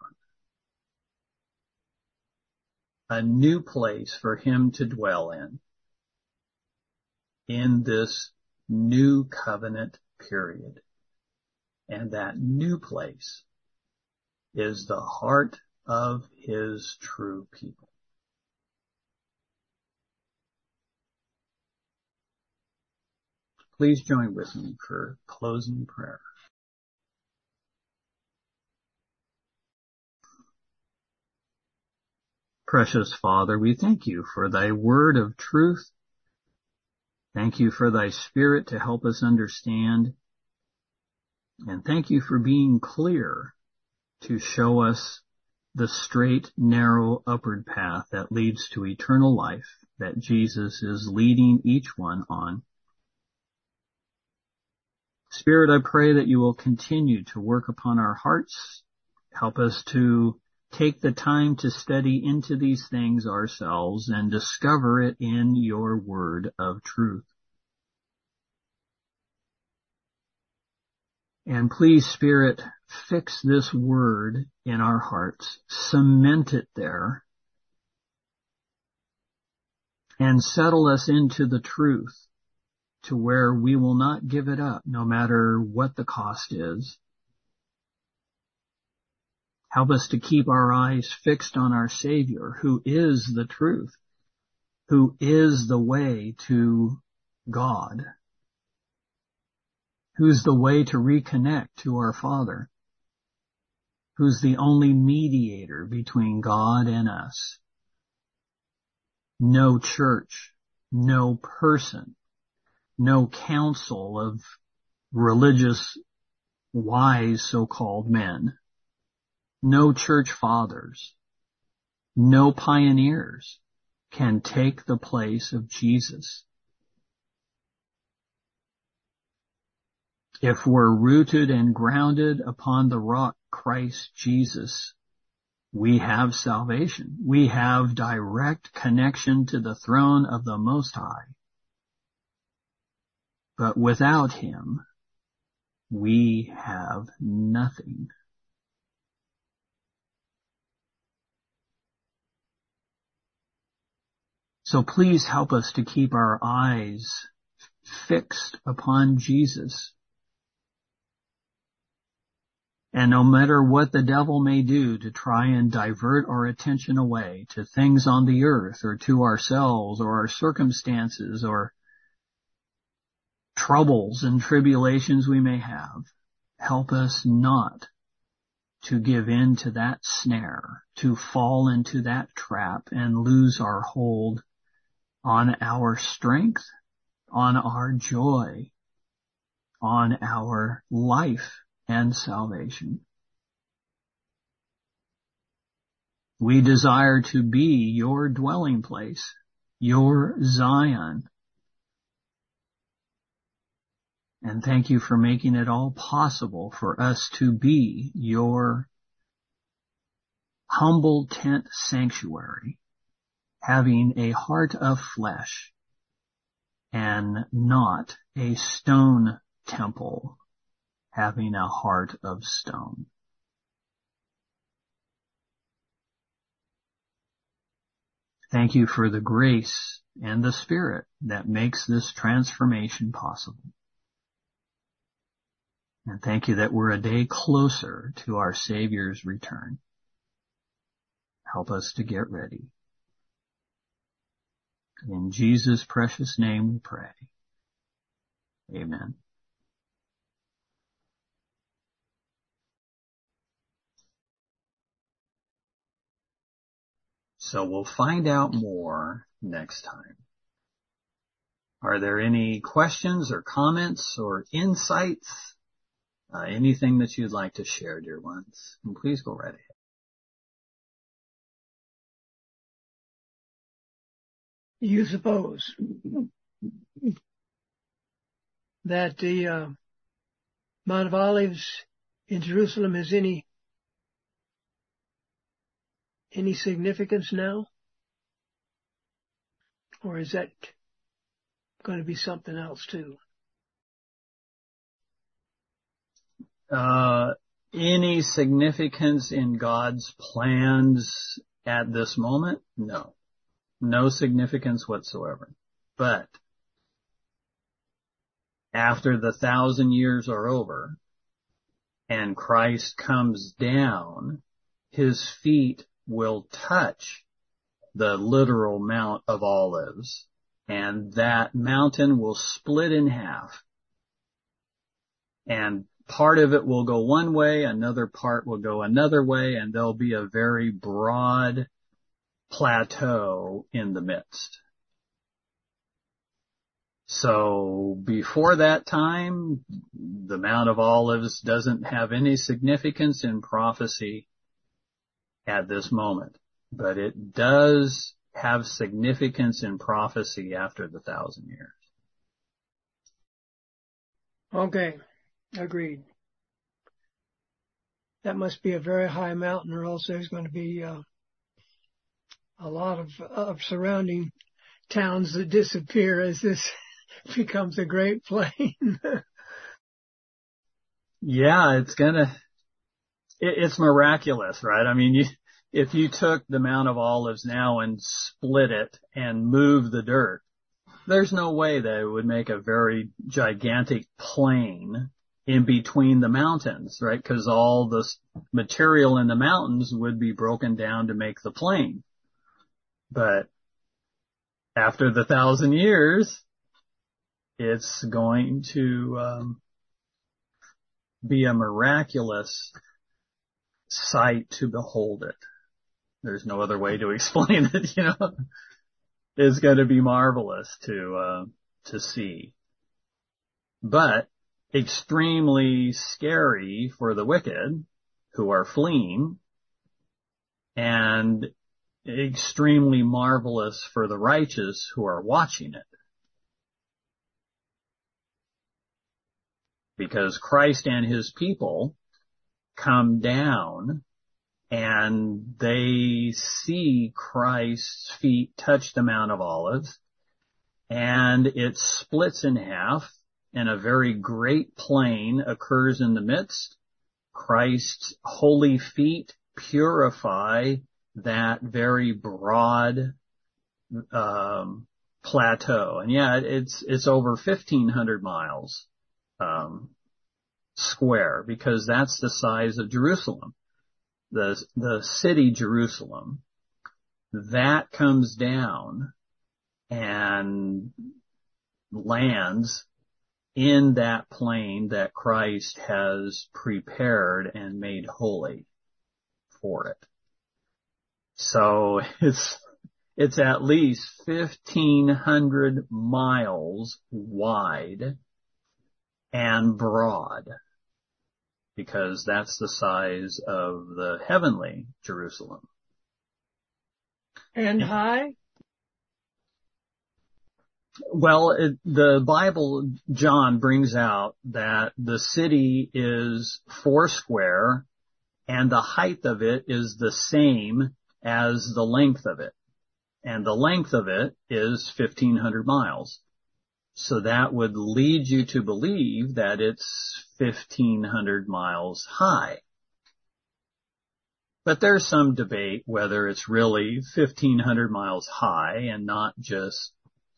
[SPEAKER 1] a new place for him to dwell in this new covenant period. And that new place is the heart of his true people. Please join with me for closing prayer. Precious Father, we thank you for thy word of truth. Thank you for thy Spirit to help us understand. And thank you for being clear to show us the straight, narrow, upward path that leads to eternal life that Jesus is leading each one on. Spirit, I pray that you will continue to work upon our hearts. Help us to take the time to study into these things ourselves and discover it in your word of truth. And please, Spirit, fix this word in our hearts, cement it there, and settle us into the truth to where we will not give it up no matter what the cost is. Help us to keep our eyes fixed on our Savior, who is the truth, who is the way to God, who's the way to reconnect to our Father, who's the only mediator between God and us. No church, no person, no council of religious, wise so-called men, no church fathers, no pioneers can take the place of Jesus. If we're rooted and grounded upon the rock Christ Jesus, we have salvation. We have direct connection to the throne of the Most High. But without him, we have nothing. So please help us to keep our eyes fixed upon Jesus. And no matter what the devil may do to try and divert our attention away to things on the earth or to ourselves or our circumstances or troubles and tribulations we may have, help us not to give in to that snare, to fall into that trap and lose our hold on our strength, on our joy, on our life and salvation. We desire to be your dwelling place, your Zion. And thank you for making it all possible for us to be your humble tent sanctuary, having a heart of flesh and not a stone temple, having a heart of stone. Thank you for the grace and the Spirit that makes this transformation possible. And thank you that we're a day closer to our Savior's return. Help us to get ready. In Jesus' precious name we pray. Amen. So we'll find out more next time. Are there any questions or comments or insights? Anything that you'd like to share, dear ones? And please go right ahead.
[SPEAKER 5] You suppose that the Mount of Olives in Jerusalem has any significance now? Or is that going to be something else too?
[SPEAKER 1] Any significance in God's plans at this moment? No. No significance whatsoever. But after the 1,000 years are over and Christ comes down, his feet will touch the literal Mount of Olives, and that mountain will split in half. And part of it will go one way, another part will go another way, and there'll be a very broad plateau in the midst. So before that time, the Mount of Olives doesn't have any significance in prophecy at this moment, but it does have significance in prophecy after the 1,000 years.
[SPEAKER 5] Okay, agreed. That must be a very high mountain, or else there's going to be a lot of surrounding towns that disappear as this becomes a great plain.
[SPEAKER 1] Yeah, it's miraculous, right? I mean, if you took the Mount of Olives now and split it and moved the dirt, there's no way that it would make a very gigantic plain in between the mountains, right? Because all the material in the mountains would be broken down to make the plain. But after the 1,000 years, it's going to be a miraculous sight to behold it. There's no other way to explain it, you know. It's going to be marvelous to see. But extremely scary for the wicked who are fleeing, and extremely marvelous for the righteous who are watching it. Because Christ and his people come down and they see Christ's feet touch the Mount of Olives, and it splits in half, and a very great plain occurs in the midst. Christ's holy feet purify that very broad plateau. And yeah, it's over 1,500 miles square, because that's the size of Jerusalem. The city Jerusalem, that comes down and lands in that plain that Christ has prepared and made holy for it. So it's at least 1,500 miles wide and broad, because that's the size of the heavenly Jerusalem.
[SPEAKER 5] And high?
[SPEAKER 1] Well, the Bible, John brings out that the city is 4 square, and the height of it is the same as the length of it. And the length of it is 1,500 miles. So that would lead you to believe that it's 1,500 miles high. But there's some debate whether it's really 1,500 miles high and not just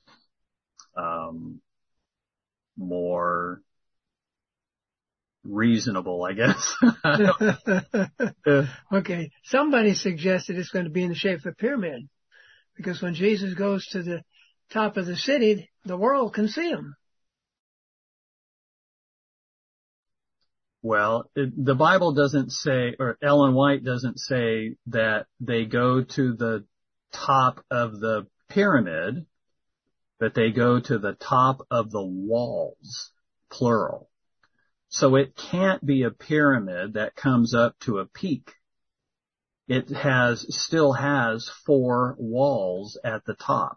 [SPEAKER 1] more reasonable, I guess.
[SPEAKER 5] Okay. Somebody suggested it's going to be in the shape of a pyramid, because when Jesus goes to the top of the city, the world can see him.
[SPEAKER 1] Well, the Bible doesn't say, or Ellen White doesn't say that they go to the top of the pyramid, but they go to the top of the walls, plural. So it can't be a pyramid that comes up to a peak. It still has 4 walls at the top.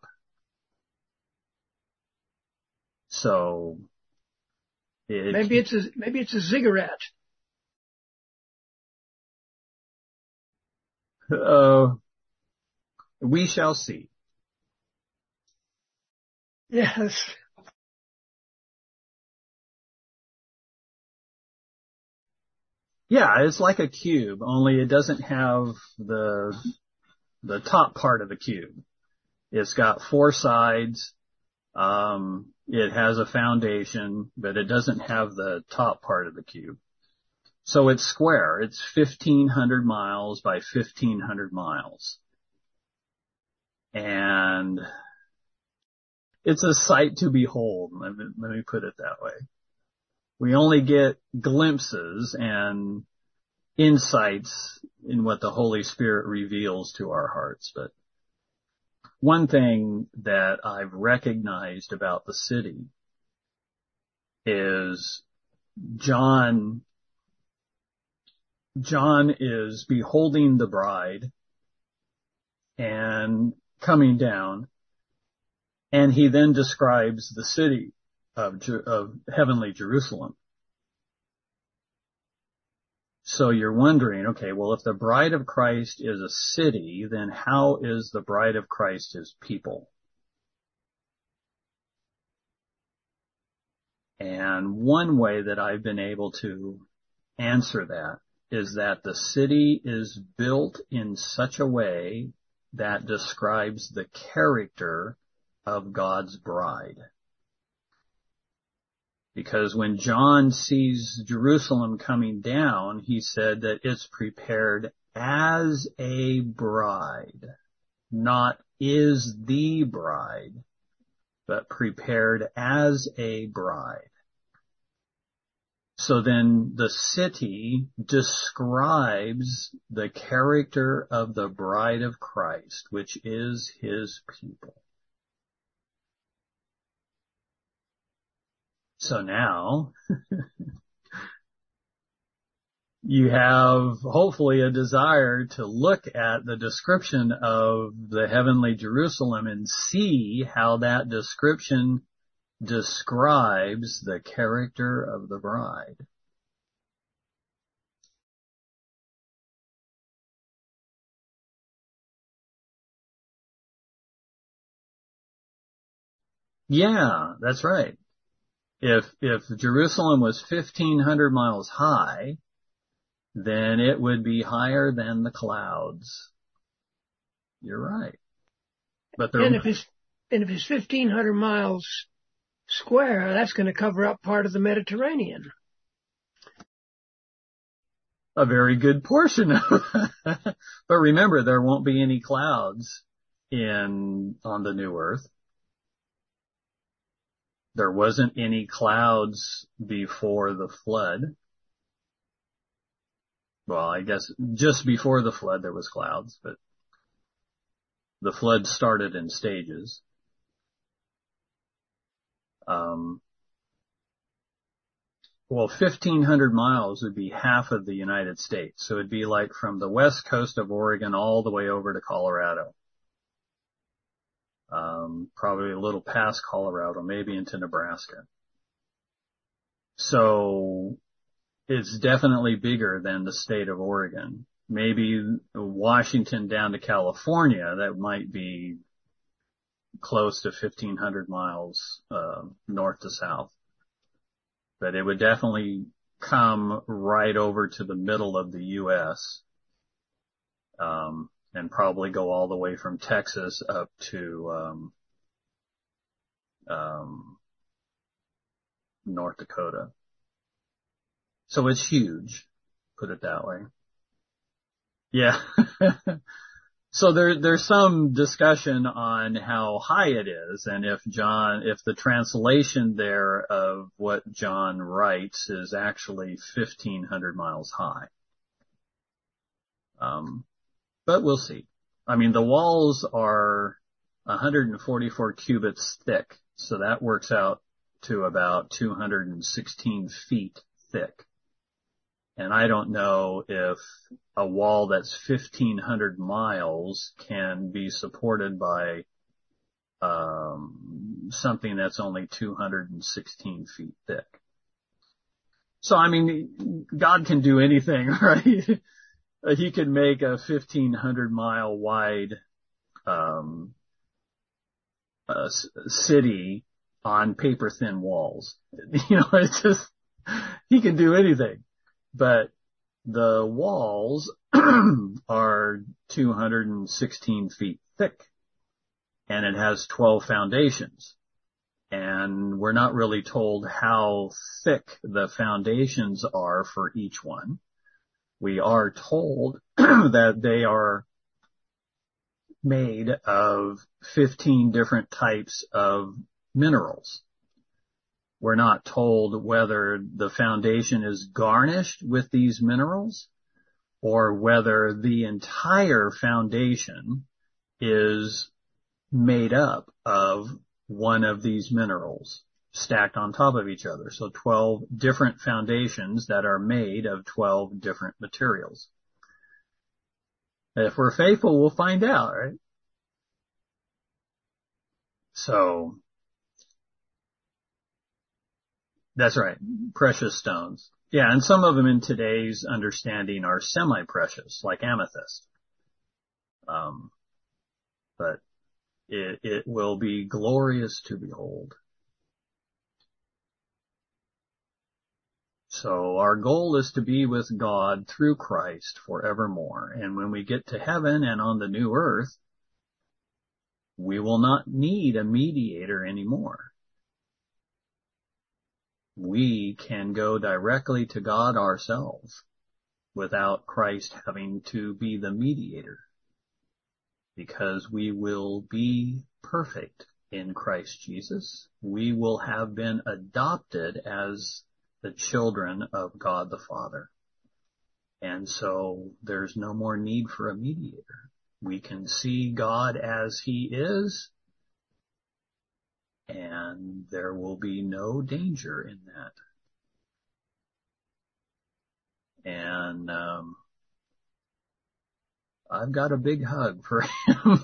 [SPEAKER 1] So
[SPEAKER 5] maybe it's a ziggurat.
[SPEAKER 1] We shall see.
[SPEAKER 5] Yes.
[SPEAKER 1] Yeah, it's like a cube, only it doesn't have the top part of the cube. It's got 4 sides, It has a foundation, but it doesn't have the top part of the cube. So it's square. It's 1,500 miles by 1,500 miles. And it's a sight to behold. Let me put it that way. We only get glimpses and insights in what the Holy Spirit reveals to our hearts. But one thing that I've recognized about the city is John is beholding the bride and coming down, and he then describes the city of heavenly Jerusalem. So you're wondering, okay, well, if the bride of Christ is a city, then how is the bride of Christ his people? And one way that I've been able to answer that is that the city is built in such a way that describes the character of God's bride. Because when John sees Jerusalem coming down, he said that it's prepared as a bride, not is the bride, but prepared as a bride. So then the city describes the character of the bride of Christ, which is his people. So now you have hopefully a desire to look at the description of the heavenly Jerusalem and see how that description describes the character of the bride. Yeah, that's right. If Jerusalem was 1,500 miles high, then it would be higher than the clouds. You're right. But
[SPEAKER 5] and if it's 1,500 miles square, that's going to cover up part of the Mediterranean.
[SPEAKER 1] A very good portion of it. But remember, there won't be any clouds on the new earth. There wasn't any clouds before the flood. Well, I guess just before the flood there was clouds, but the flood started in stages. Well, 1,500 miles would be half of the United States. So it'd be like from the west coast of Oregon all the way over to Colorado. Probably a little past Colorado, maybe into Nebraska. So it's definitely bigger than the state of Oregon. Maybe Washington down to California, that might be close to 1,500 miles north to south. But it would definitely come right over to the middle of the U.S. And probably go all the way from Texas up to North Dakota. So it's huge, put it that way. Yeah. So there's some discussion on how high it is, and if the translation there of what John writes is actually 1,500 miles high. But we'll see. I mean, the walls are 144 cubits thick, so that works out to about 216 feet thick. And I don't know if a wall that's 1,500 miles can be supported by something that's only 216 feet thick. So, I mean, God can do anything, right? He could make a 1,500 mile wide city on paper thin walls. You know, it's just, he can do anything. But the walls are 216 feet thick, and it has 12 foundations. And we're not really told how thick the foundations are for each one. We are told that they are made of 15 different types of minerals. We're not told whether the foundation is garnished with these minerals or whether the entire foundation is made up of one of these minerals stacked on top of each other. So 12 different foundations that are made of 12 different materials. If we're faithful, we'll find out, right? So, that's right. Precious stones. Yeah, and some of them in today's understanding are semi-precious, like amethyst. But it will be glorious to behold. So our goal is to be with God through Christ forevermore. And when we get to heaven and on the new earth, we will not need a mediator anymore. We can go directly to God ourselves without Christ having to be the mediator, because we will be perfect in Christ Jesus. We will have been adopted as the children of God the Father. And so there's no more need for a mediator. We can see God as He is, and there will be no danger in that. And I've got a big hug for Him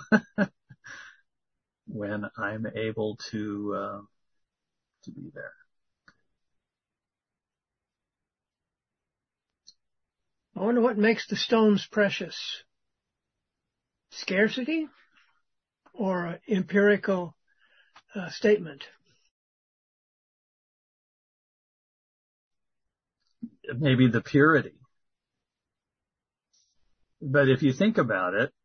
[SPEAKER 1] when I'm able to be there.
[SPEAKER 5] I wonder what makes the stones precious. Scarcity or empirical statement?
[SPEAKER 1] Maybe the purity. But if you think about it,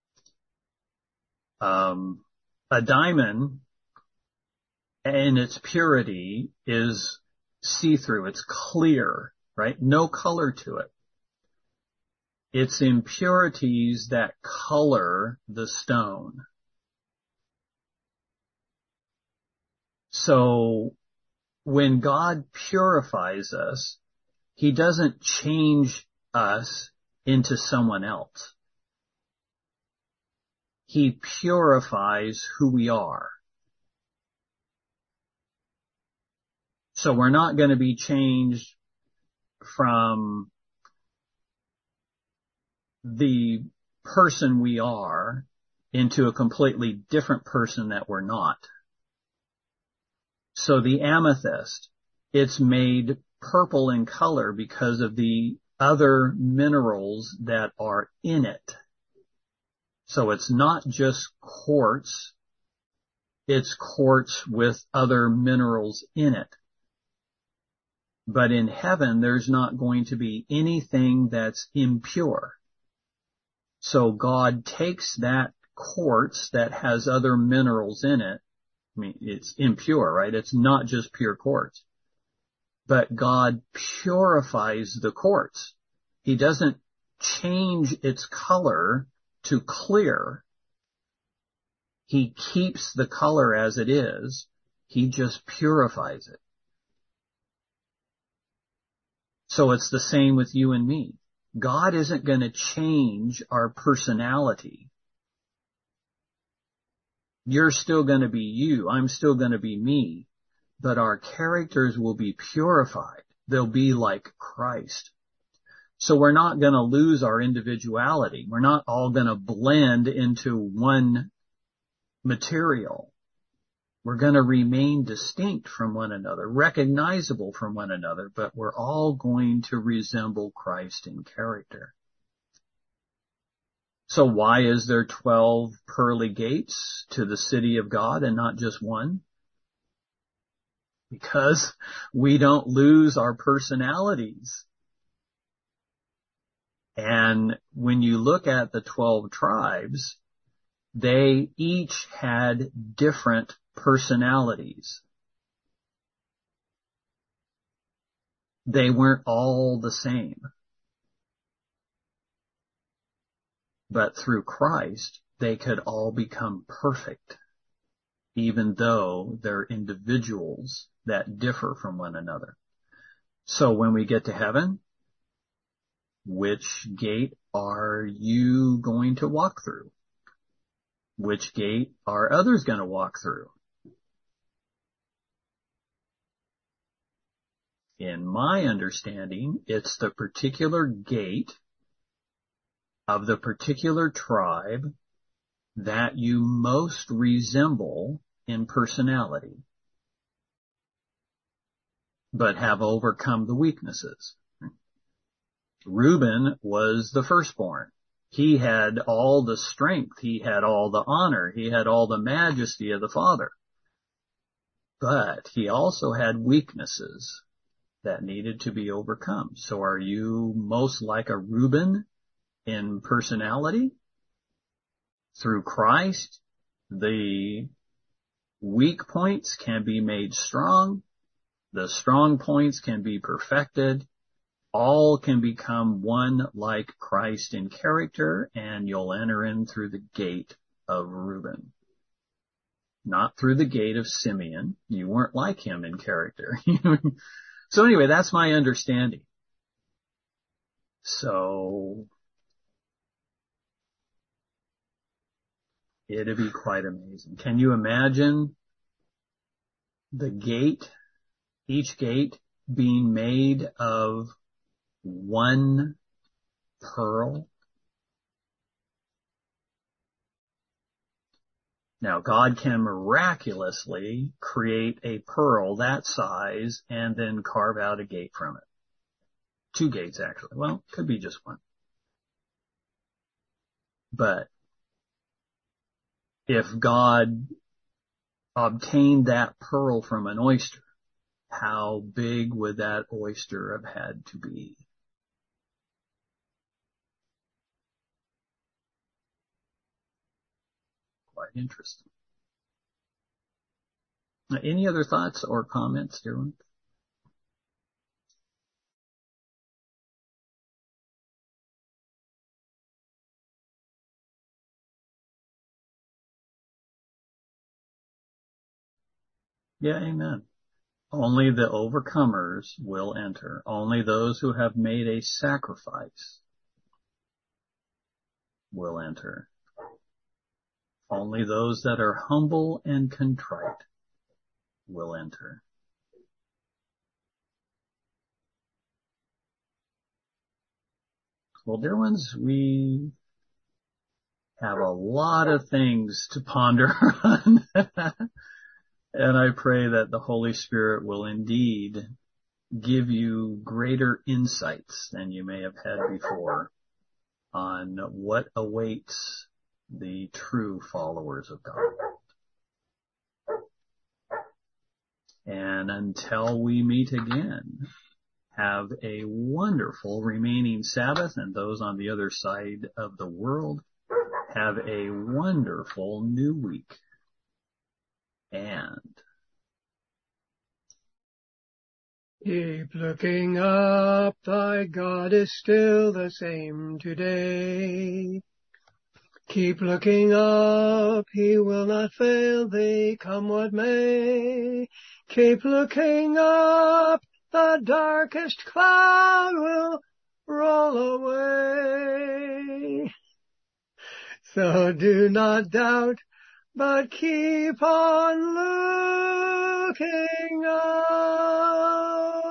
[SPEAKER 1] a diamond in its purity is see-through. It's clear, right? No color to it. It's impurities that color the stone. So when God purifies us, He doesn't change us into someone else. He purifies who we are. So we're not going to be changed from the person we are into a completely different person that we're not. So the amethyst, it's made purple in color because of the other minerals that are in it. So it's not just quartz, it's quartz with other minerals in it. But in heaven, there's not going to be anything that's impure. So God takes that quartz that has other minerals in it. I mean, it's impure, right? It's not just pure quartz. But God purifies the quartz. He doesn't change its color to clear. He keeps the color as it is. He just purifies it. So it's the same with you and me. God isn't going to change our personality. You're still going to be you. I'm still going to be me. But our characters will be purified. They'll be like Christ. So we're not going to lose our individuality. We're not all going to blend into one material. We're going to remain distinct from one another, recognizable from one another, but we're all going to resemble Christ in character. So why is there 12 pearly gates to the city of God and not just one? Because we don't lose our personalities. And when you look at the 12 tribes, they each had different personalities. They weren't all the same. But through Christ, they could all become perfect, even though they're individuals that differ from one another. So when we get to heaven, which gate are you going to walk through? Which gate are others going to walk through? In my understanding, it's the particular gate of the particular tribe that you most resemble in personality, but have overcome the weaknesses. Reuben was the firstborn. He had all the strength. He had all the honor. He had all the majesty of the father. But he also had weaknesses that needed to be overcome. So are you most like a Reuben in personality? Through Christ, the weak points can be made strong. The strong points can be perfected. All can become one like Christ in character, and you'll enter in through the gate of Reuben. Not through the gate of Simeon. You weren't like him in character. So anyway, that's my understanding. So it'd be quite amazing. Can you imagine the gate, each gate being made of one pearl? Now, God can miraculously create a pearl that size and then carve out a gate from it. 2 gates, actually. Well, could be just one. But if God obtained that pearl from an oyster, how big would that oyster have had to be? Quite interesting. Any other thoughts or comments, dear one? Yeah, amen. Only the overcomers will enter. Only those who have made a sacrifice will enter. Only those that are humble and contrite will enter. Well, dear ones, we have a lot of things to ponder on. And I pray that the Holy Spirit will indeed give you greater insights than you may have had before on what awaits the true followers of God. And until we meet again, have a wonderful remaining Sabbath, and those on the other side of the world, have a wonderful new week. And
[SPEAKER 5] keep looking up, thy God is still the same today. Keep looking up, he will not fail thee, come what may. Keep looking up, the darkest cloud will roll away. So do not doubt, but keep on looking up.